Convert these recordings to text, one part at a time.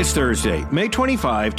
It's Thursday, May 25,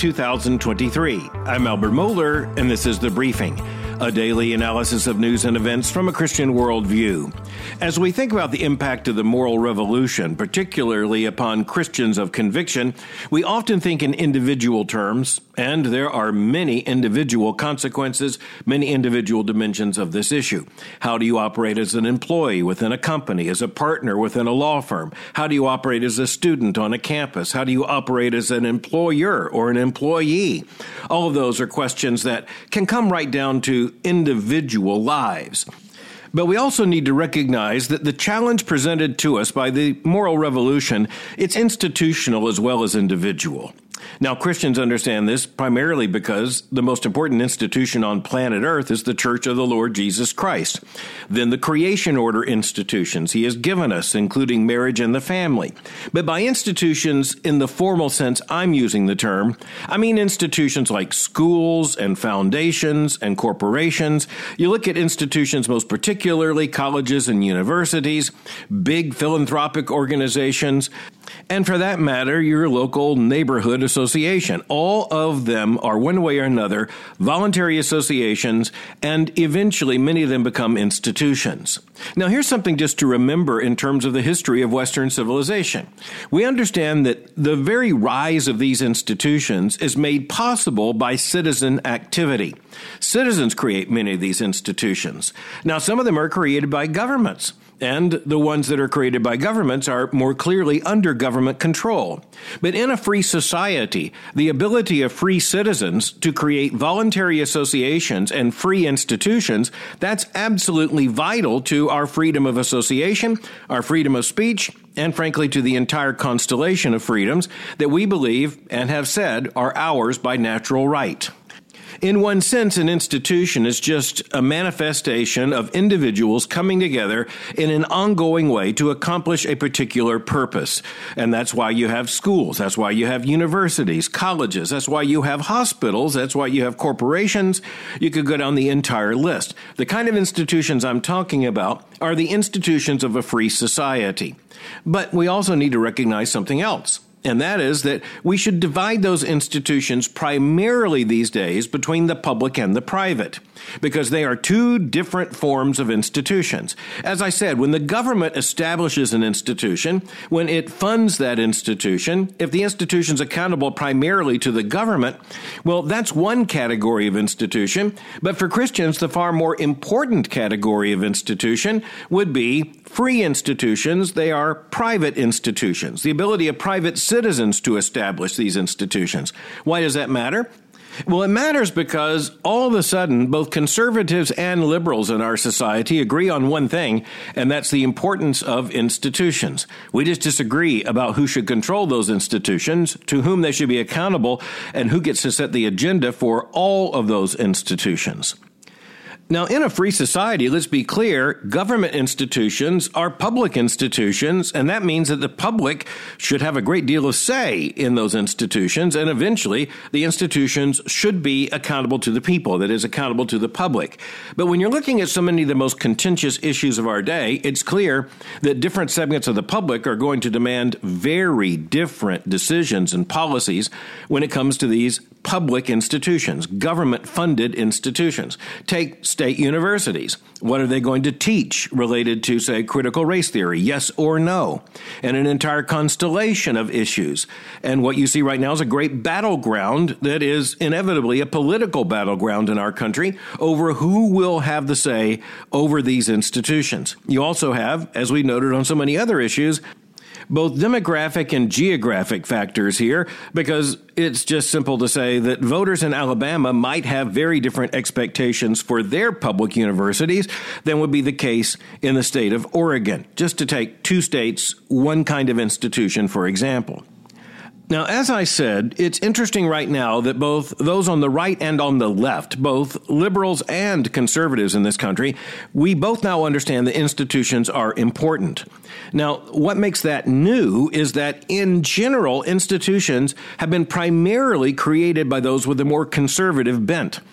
2023. I'm Albert Moeller, and this is The Briefing, a daily analysis of news and events from a Christian worldview. As we think about the impact of the moral revolution, particularly upon Christians of conviction, we often think in individual terms, and there are many individual consequences, many individual dimensions of this issue. How do you operate as an employee within a company, as a partner within a law firm? How do you operate as a student on a campus? How do you operate as an employer or an employee? All of those are questions that can come right down to individual lives. But we also need to recognize that the challenge presented to us by the moral revolution, it's institutional as well as individual. Now, Christians understand this primarily because the most important institution on planet Earth is the Church of the Lord Jesus Christ. Then the creation order institutions He has given us, including marriage and the family. But by institutions, in the formal sense I'm using the term, I mean institutions like schools and foundations and corporations. You look at institutions, most particularly colleges and universities, big philanthropic organizations, and for that matter, your local neighborhood association. All of them are one way or another voluntary associations, and eventually many of them become institutions. Now, here's something just to remember in terms of the history of Western civilization. We understand that the very rise of these institutions is made possible by citizen activity. Citizens create many of these institutions. Now, some of them are created by governments. And the ones that are created by governments are more clearly under government control. But in a free society, the ability of free citizens to create voluntary associations and free institutions, that's absolutely vital to our freedom of association, our freedom of speech, and frankly to the entire constellation of freedoms that we believe and have said are ours by natural right. In one sense, an institution is just a manifestation of individuals coming together in an ongoing way to accomplish a particular purpose. And that's why you have schools. That's why you have universities, colleges. That's why you have hospitals. That's why you have corporations. You could go down the entire list. The kind of institutions I'm talking about are the institutions of a free society. But we also need to recognize something else. And that is that we should divide those institutions primarily these days between the public and the private, because they are two different forms of institutions. As I said, when the government establishes an institution, when it funds that institution, if the institution's accountable primarily to the government, well, that's one category of institution. But for Christians, the far more important category of institution would be free institutions. They are private institutions, the ability of private citizens to establish these institutions. Why does that matter? Well, it matters because all of a sudden, both conservatives and liberals in our society agree on one thing, and that's the importance of institutions. We just disagree about who should control those institutions, to whom they should be accountable, and who gets to set the agenda for all of those institutions. Now, in a free society, let's be clear, government institutions are public institutions, and that means that the public should have a great deal of say in those institutions, and eventually the institutions should be accountable to the people, that is, accountable to the public. But when you're looking at so many of the most contentious issues of our day, it's clear that different segments of the public are going to demand very different decisions and policies when it comes to these public institutions, government-funded institutions. Take state universities. What are they going to teach related to, say, critical race theory, yes or no, and an entire constellation of issues. And what you see right now is a great battleground that is inevitably a political battleground in our country over who will have the say over these institutions. You also have, as we noted on so many other issues, both demographic and geographic factors here, because it's just simple to say that voters in Alabama might have very different expectations for their public universities than would be the case in the state of Oregon, just to take two states, one kind of institution, for example. Now, as I said, it's interesting right now that both those on the right and on the left, both liberals and conservatives in this country, we both now understand that institutions are important. Now, what makes that new is that in general, institutions have been primarily created by those with a more conservative bent.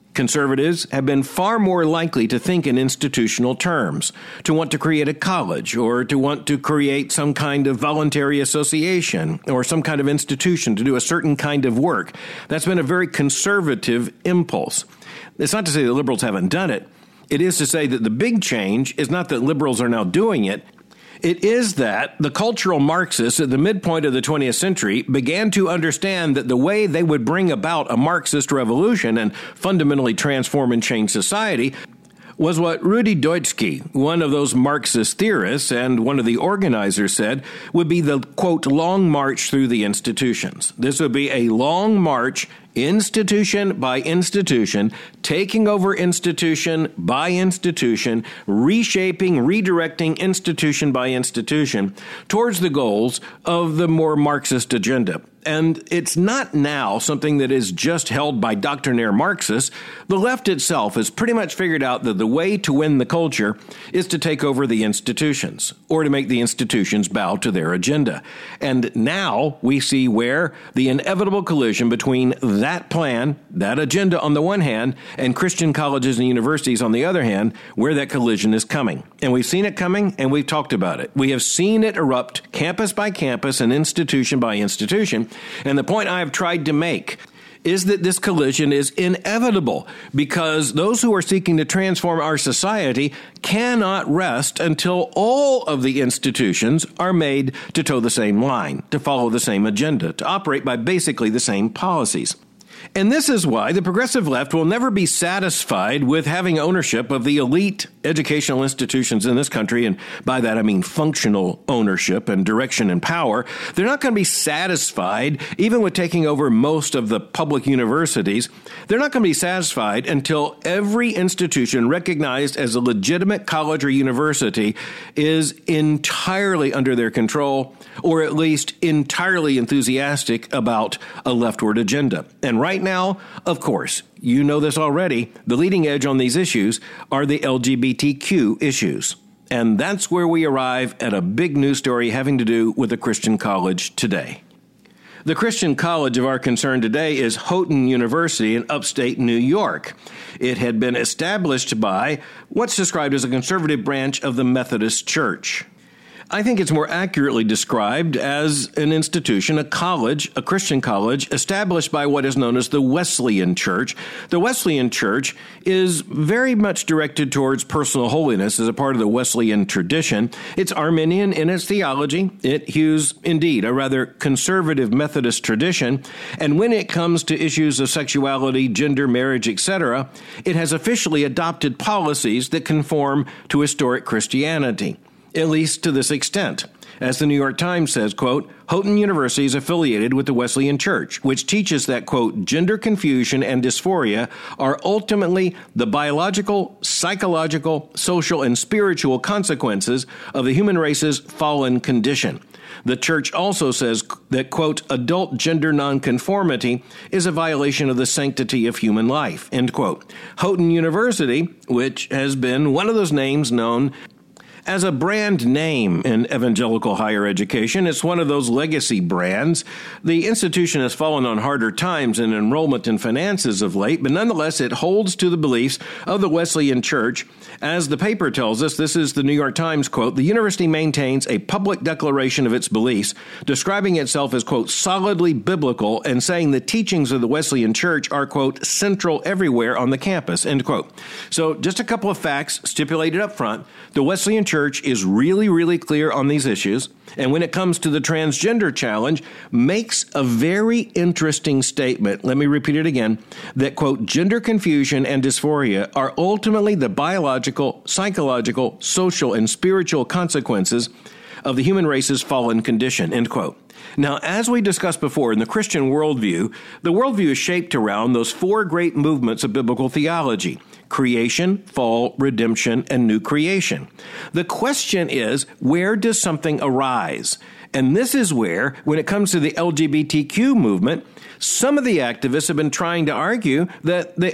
Conservatives have been far more likely to think in institutional terms, to want to create a college or to want to create some kind of voluntary association or some kind of institution to do a certain kind of work. That's been a very conservative impulse. It's not to say that liberals haven't done it. It is to say that the big change is not that liberals are now doing it. It is that the cultural Marxists at the midpoint of the 20th century began to understand that the way they would bring about a Marxist revolution and fundamentally transform and change society was what Rudi Dutschke, one of those Marxist theorists and one of the organizers, said would be the, quote, long march through the institutions. This would be a long march, institution by institution, taking over institution by institution, reshaping, redirecting institution by institution towards the goals of the more Marxist agenda. And it's not now something that is just held by doctrinaire Marxists. The left itself has pretty much figured out that the way to win the culture is to take over the institutions or to make the institutions bow to their agenda. And now we see where the inevitable collision between that plan, that agenda on the one hand, and Christian colleges and universities on the other hand, where that collision is coming. And we've seen it coming, and we've talked about it. We have seen it erupt campus by campus and institution by institution. And the point I have tried to make is that this collision is inevitable because those who are seeking to transform our society cannot rest until all of the institutions are made to toe the same line, to follow the same agenda, to operate by basically the same policies. And this is why the progressive left will never be satisfied with having ownership of the elite educational institutions in this country, and by that I mean functional ownership and direction and power. They're not going to be satisfied even with taking over most of the public universities. They're not going to be satisfied until every institution recognized as a legitimate college or university is entirely under their control, or at least entirely enthusiastic about a leftward agenda. And right now, of course, you know this already, the leading edge on these issues are the LGBTQ issues. And that's where we arrive at a big news story having to do with a Christian college today. The Christian college of our concern today is Houghton University in upstate New York. It had been established by what's described as a conservative branch of the Methodist Church. I think it's more accurately described as an institution, a college, a Christian college, established by what is known as the Wesleyan Church. The Wesleyan Church is very much directed towards personal holiness as a part of the Wesleyan tradition. It's Arminian in its theology. It hews, indeed, a rather conservative Methodist tradition. And when it comes to issues of sexuality, gender, marriage, etc., it has officially adopted policies that conform to historic Christianity. At least to this extent. As the New York Times says, quote, Houghton University is affiliated with the Wesleyan Church, which teaches that, quote, gender confusion and dysphoria are ultimately the biological, psychological, social, and spiritual consequences of the human race's fallen condition. The church also says that, quote, adult gender nonconformity is a violation of the sanctity of human life, end quote. Houghton University, which has been one of those names known as a brand name in evangelical higher education, it's one of those legacy brands. The institution has fallen on harder times in enrollment and finances of late, but nonetheless, it holds to the beliefs of the Wesleyan Church. As the paper tells us, this is the New York Times quote, the university maintains a public declaration of its beliefs, describing itself as, quote, solidly biblical and saying the teachings of the Wesleyan Church are, quote, central everywhere on the campus, end quote. So just a couple of facts stipulated up front. The Wesleyan Church is really, really clear on these issues, and when it comes to the transgender challenge, makes a very interesting statement. Let me repeat it again, that, quote, gender confusion and dysphoria are ultimately the biological, psychological, social, and spiritual consequences of the human race's fallen condition, end quote. Now, as we discussed before, in the Christian worldview, the worldview is shaped around those four great movements of biblical theology: creation, fall, redemption, and new creation. The question is, where does something arise? And this is where, when it comes to the LGBTQ movement, some of the activists have been trying to argue that the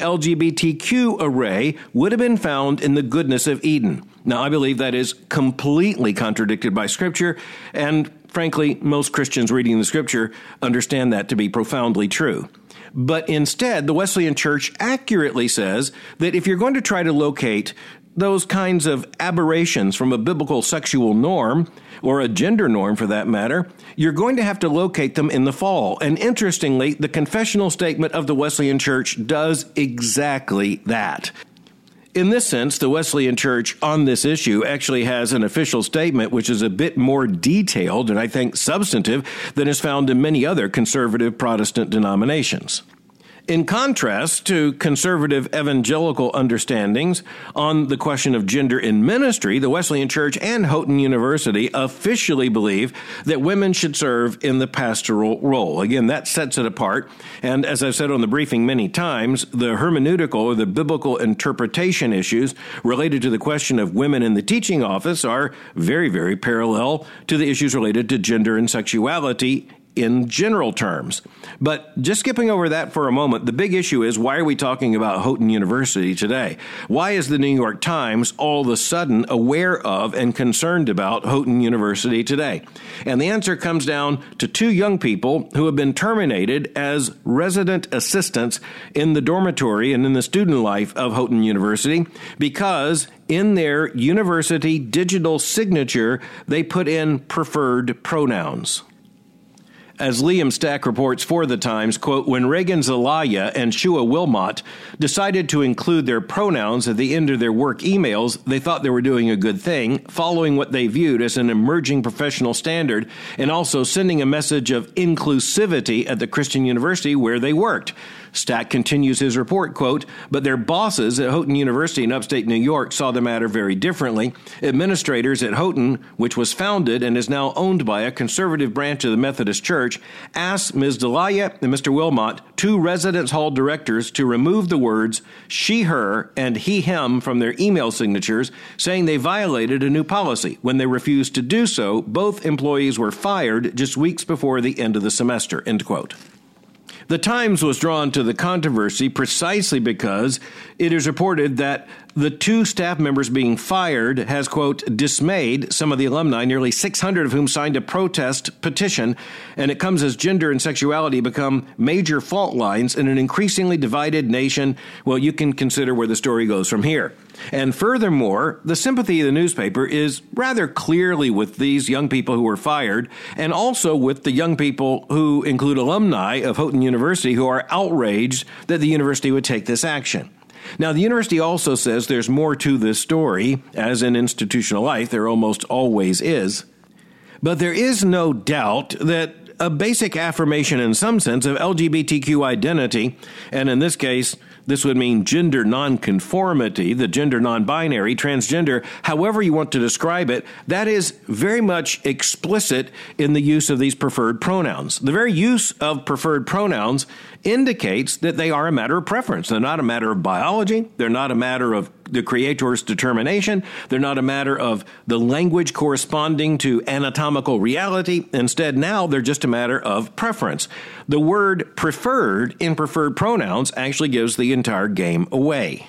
LGBTQ array would have been found in the goodness of Eden. Now, I believe that is completely contradicted by Scripture, and frankly, most Christians reading the Scripture understand that to be profoundly true. But instead, the Wesleyan Church accurately says that if you're going to try to locate those kinds of aberrations from a biblical sexual norm, or a gender norm for that matter, you're going to have to locate them in the fall. And interestingly, the confessional statement of the Wesleyan Church does exactly that. In this sense, the Wesleyan Church on this issue actually has an official statement which is a bit more detailed and I think substantive than is found in many other conservative Protestant denominations. In contrast to conservative evangelical understandings on the question of gender in ministry, the Wesleyan Church and Houghton University officially believe that women should serve in the pastoral role. Again, that sets it apart. And as I've said on the briefing many times, the hermeneutical or the biblical interpretation issues related to the question of women in the teaching office are very, very parallel to the issues related to gender and sexuality in general terms. But just skipping over that for a moment, the big issue is, why are we talking about Houghton University today? Why is the New York Times all of a sudden aware of and concerned about Houghton University today? And the answer comes down to two young people who have been terminated as resident assistants in the dormitory and in the student life of Houghton University because in their university digital signature, they put in preferred pronouns. As Liam Stack reports for The Times, quote, when Reagan Zelaya and Shua Wilmot decided to include their pronouns at the end of their work emails, they thought they were doing a good thing, following what they viewed as an emerging professional standard, and also sending a message of inclusivity at the Christian university where they worked. Stack continues his report, quote, but their bosses at Houghton University in upstate New York saw the matter very differently. Administrators at Houghton, which was founded and is now owned by a conservative branch of the Methodist Church, asked Ms. Delia and Mr. Wilmot, two residence hall directors, to remove the words she, her, and he, him from their email signatures, saying they violated a new policy. When they refused to do so, both employees were fired just weeks before the end of the semester, end quote. The Times was drawn to the controversy precisely because it is reported that the two staff members being fired has, quote, dismayed some of the alumni, nearly 600 of whom signed a protest petition, and it comes as gender and sexuality become major fault lines in an increasingly divided nation. Well, you can consider where the story goes from here. And furthermore, the sympathy of the newspaper is rather clearly with these young people who were fired, and also with the young people who include alumni of Houghton University who are outraged that the university would take this action. Now, the university also says there's more to this story, as in institutional life there almost always is. But there is no doubt that a basic affirmation in some sense of LGBTQ identity, and in this case, this would mean gender nonconformity, the gender non-binary, transgender, however you want to describe it, that is very much explicit in the use of these preferred pronouns. The very use of preferred pronouns indicates that they are a matter of preference. They're not a matter of biology. They're not a matter of the creator's determination. They're not a matter of the language corresponding to anatomical reality. Instead, now they're just a matter of preference. The word preferred in preferred pronouns actually gives the entire game away.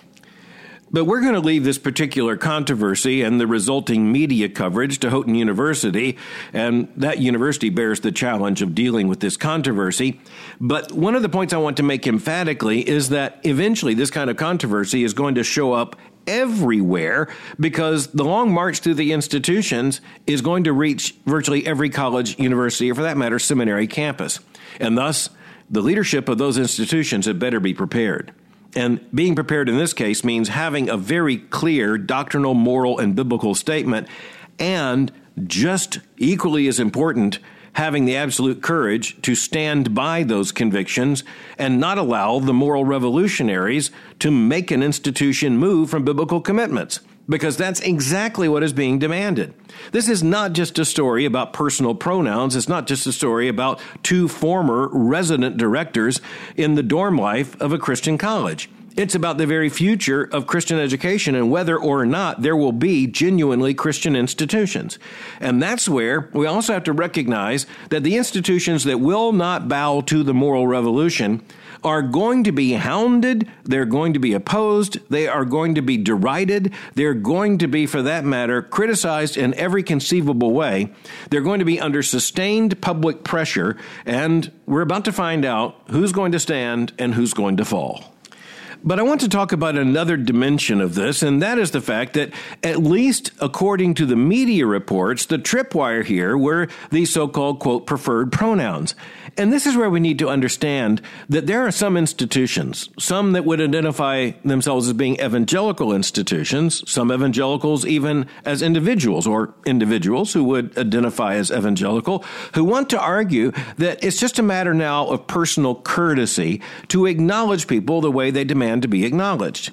But we're going to leave this particular controversy and the resulting media coverage to Houghton University, and that university bears the challenge of dealing with this controversy. But one of the points I want to make emphatically is that eventually this kind of controversy is going to show up everywhere because the long march through the institutions is going to reach virtually every college, university, or for that matter, seminary campus. And thus, the leadership of those institutions had better be prepared. And being prepared in this case means having a very clear doctrinal, moral, and biblical statement, and just equally as important, having the absolute courage to stand by those convictions and not allow the moral revolutionaries to make an institution move from biblical commitments, because that's exactly what is being demanded. This is not just a story about personal pronouns. It's not just a story about two former resident directors in the dorm life of a Christian college. It's about the very future of Christian education and whether or not there will be genuinely Christian institutions. And that's where we also have to recognize that the institutions that will not bow to the moral revolution are going to be hounded, they're going to be opposed, they are going to be derided, they're going to be, for that matter, criticized in every conceivable way. They're going to be under sustained public pressure, and we're about to find out who's going to stand and who's going to fall. But I want to talk about another dimension of this, and that is the fact that, at least according to the media reports, the tripwire here were these so-called, quote, preferred pronouns. And this is where we need to understand that there are some institutions, some that would identify themselves as being evangelical institutions, some evangelicals even as individuals, or individuals who would identify as evangelical, who want to argue that it's just a matter now of personal courtesy to acknowledge people the way they demand to be acknowledged.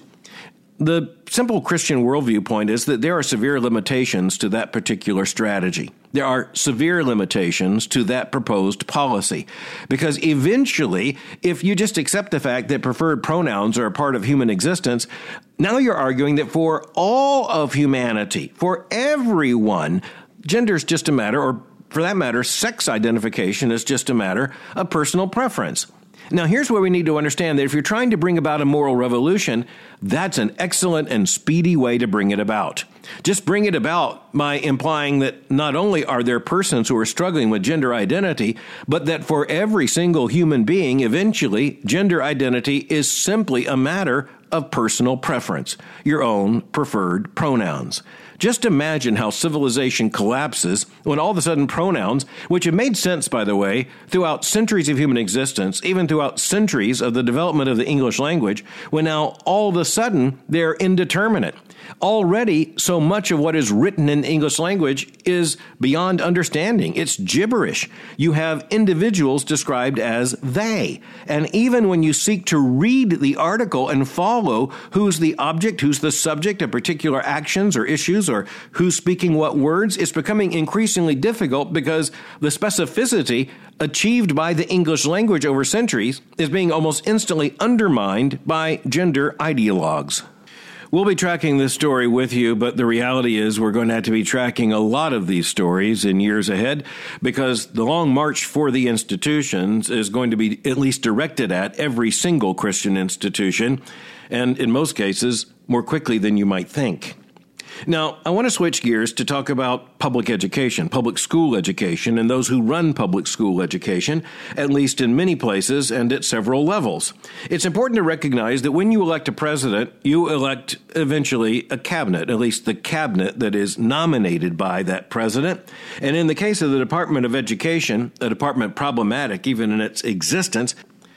The simple Christian worldview point is that there are severe limitations to that particular strategy. There are severe limitations to that proposed policy, because eventually, if you just accept the fact that preferred pronouns are a part of human existence, now you're arguing that for all of humanity, for everyone, gender is just a matter, or for that matter, sex identification is just a matter of personal preference. Now, here's where we need to understand that if you're trying to bring about a moral revolution, that's an excellent and speedy way to bring it about. Just bring it about by implying that not only are there persons who are struggling with gender identity, but that for every single human being, eventually, gender identity is simply a matter of personal preference, your own preferred pronouns. Just imagine how civilization collapses when all of a sudden pronouns, which have made sense, by the way, throughout centuries of human existence, even throughout centuries of the development of the English language, when now all of a sudden they're indeterminate. Already, so much of what is written in the English language is beyond understanding. It's gibberish. You have individuals described as they. And even when you seek to read the article and follow who's the object, who's the subject of particular actions or issues, or who's speaking what words, it's becoming increasingly difficult because the specificity achieved by the English language over centuries is being almost instantly undermined by gender ideologues. We'll be tracking this story with you, but the reality is we're going to have to be tracking a lot of these stories in years ahead, because the long march for the institutions is going to be at least directed at every single Christian institution, and in most cases, more quickly than you might think. Now, I want to switch gears to talk about public education, public school education, and those who run public school education, at least in many places and at several levels. It's important to recognize that when you elect a president, you elect eventually a cabinet, at least the cabinet that is nominated by that president. And in the case of the Department of Education, a department problematic even in its existence,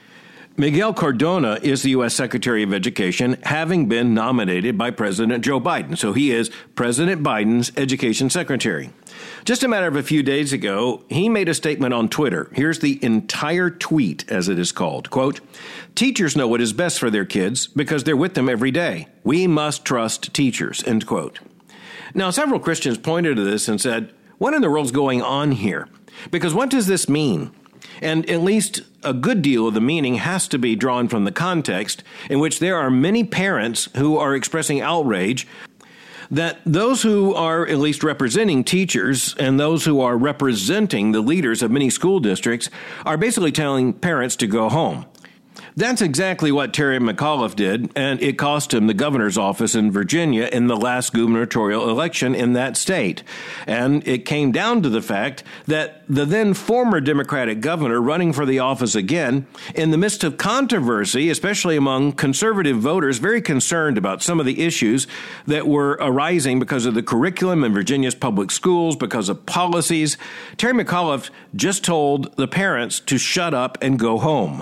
Miguel Cardona is the U.S. Secretary of Education, having been nominated by President Joe Biden. So he is President Biden's Education Secretary. Just a matter of a few days ago, he made a statement on Twitter. Here's the entire tweet, as it is called. Quote, "Teachers know what is best for their kids because they're with them every day. We must trust teachers," end quote. Now, several Christians pointed to this and said, what in the world's going on here? Because what does this mean? And at least a good deal of the meaning has to be drawn from the context in which there are many parents who are expressing outrage that those who are at least representing teachers and those who are representing the leaders of many school districts are basically telling parents to go home. That's exactly what Terry McAuliffe did, and it cost him the governor's office in Virginia in the last gubernatorial election in that state. And it came down to the fact that the then former Democratic governor running for the office again, in the midst of controversy, especially among conservative voters very concerned about some of the issues that were arising because of the curriculum in Virginia's public schools, because of policies, Terry McAuliffe just told the parents to shut up and go home.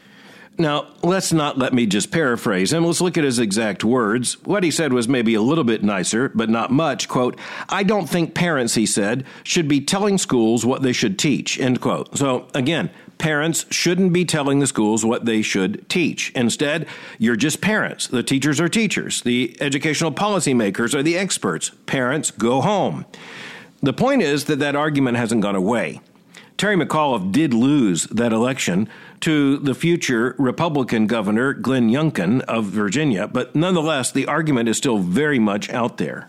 Now, let me just paraphrase him. Let's look at his exact words. What he said was maybe a little bit nicer, but not much. Quote, "I don't think parents," he said, "should be telling schools what they should teach," end quote. So again, parents shouldn't be telling the schools what they should teach. Instead, you're just parents. The teachers are teachers. The educational policymakers are the experts. Parents, go home. The point is that argument hasn't gone away. Terry McAuliffe did lose that election to the future Republican governor, Glenn Youngkin of Virginia, but nonetheless, the argument is still very much out there.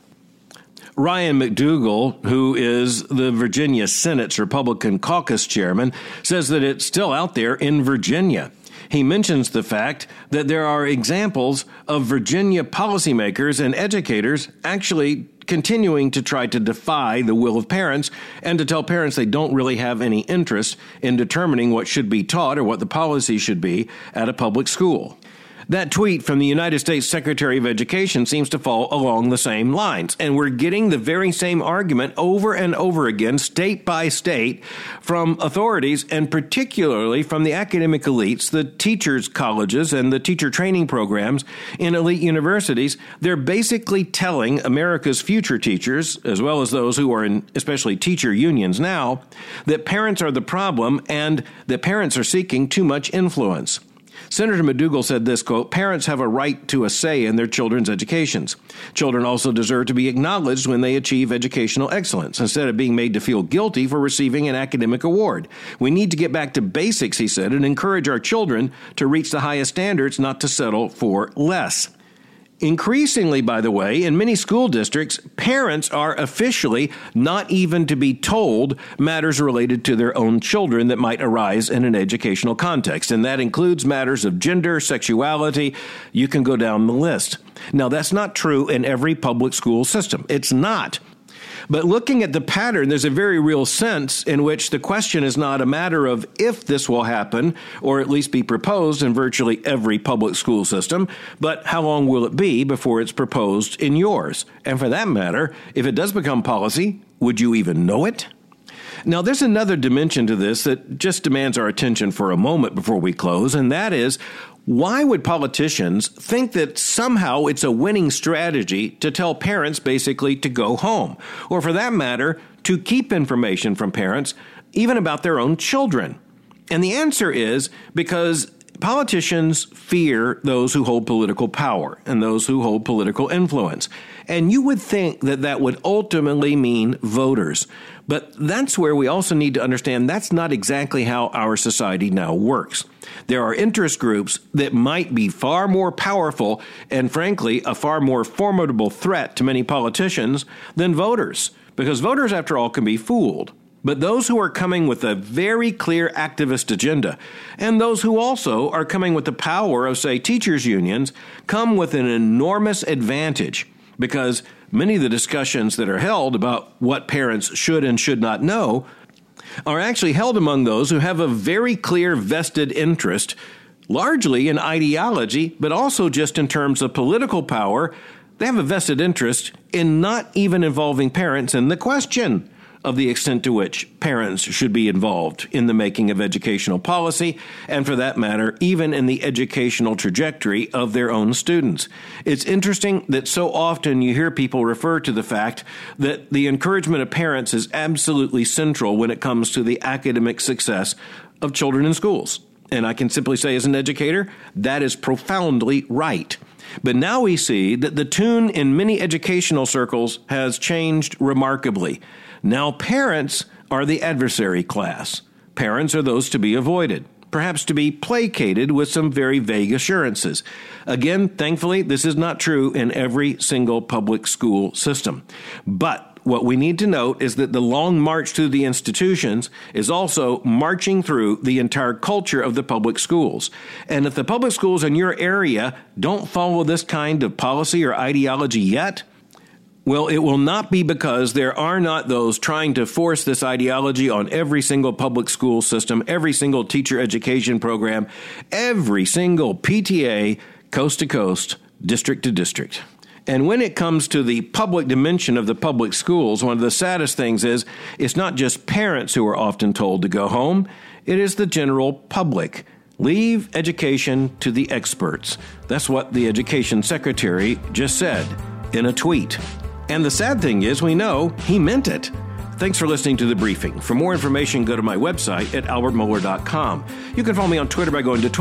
Ryan McDougal, who is the Virginia Senate's Republican caucus chairman, says that it's still out there in Virginia. He mentions the fact that there are examples of Virginia policymakers and educators actually continuing to try to defy the will of parents and to tell parents they don't really have any interest in determining what should be taught or what the policy should be at a public school. That tweet from the United States Secretary of Education seems to fall along the same lines, and we're getting the very same argument over and over again, state by state, from authorities and particularly from the academic elites, the teachers' colleges and the teacher training programs in elite universities. They're basically telling America's future teachers, as well as those who are in especially teacher unions now, that parents are the problem and that parents are seeking too much influence. Senator McDougal said this, quote, "Parents have a right to a say in their children's educations. Children also deserve to be acknowledged when they achieve educational excellence, instead of being made to feel guilty for receiving an academic award. We need to get back to basics," he said, "and encourage our children to reach the highest standards, not to settle for less." Increasingly, by the way, in many school districts, parents are officially not even to be told matters related to their own children that might arise in an educational context. And that includes matters of gender, sexuality. You can go down the list. Now, that's not true in every public school system. It's not. But looking at the pattern, there's a very real sense in which the question is not a matter of if this will happen, or at least be proposed in virtually every public school system, but how long will it be before it's proposed in yours? And for that matter, if it does become policy, would you even know it? Now, there's another dimension to this that just demands our attention for a moment before we close, and that is, why would politicians think that somehow it's a winning strategy to tell parents basically to go home, or for that matter, to keep information from parents, even about their own children? And the answer is because politicians fear those who hold political power and those who hold political influence. And you would think that that would ultimately mean voters. But that's where we also need to understand that's not exactly how our society now works. There are interest groups that might be far more powerful and, frankly, a far more formidable threat to many politicians than voters, because voters, after all, can be fooled. But those who are coming with a very clear activist agenda, and those who also are coming with the power of, say, teachers' unions, come with an enormous advantage, because many of the discussions that are held about what parents should and should not know are actually held among those who have a very clear vested interest, largely in ideology, but also just in terms of political power. They have a vested interest in not even involving parents in the question of the extent to which parents should be involved in the making of educational policy, and for that matter, even in the educational trajectory of their own students. It's interesting that so often you hear people refer to the fact that the encouragement of parents is absolutely central when it comes to the academic success of children in schools. And I can simply say as an educator, that is profoundly right. But now we see that the tune in many educational circles has changed remarkably. Now parents are the adversary class. Parents are those to be avoided, perhaps to be placated with some very vague assurances. Again, thankfully, this is not true in every single public school system. But what we need to note is that the long march through the institutions is also marching through the entire culture of the public schools. And if the public schools in your area don't follow this kind of policy or ideology yet, well, it will not be because there are not those trying to force this ideology on every single public school system, every single teacher education program, every single PTA, coast to coast, district to district. And when it comes to the public dimension of the public schools, one of the saddest things is it's not just parents who are often told to go home. It is the general public. Leave education to the experts. That's what the education secretary just said in a tweet. And the sad thing is, we know he meant it. Thanks for listening to The Briefing. For more information, go to my website at albertmohler.com. You can follow me on Twitter by going to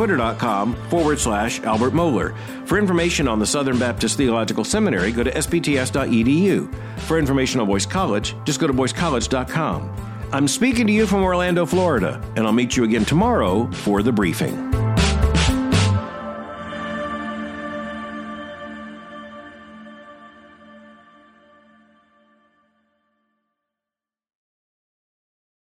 twitter.com/Albert Mohler. For information on the Southern Baptist Theological Seminary, go to sbts.edu. For information on Boyce College, just go to boycecollege.com. I'm speaking to you from Orlando, Florida, and I'll meet you again tomorrow for The Briefing.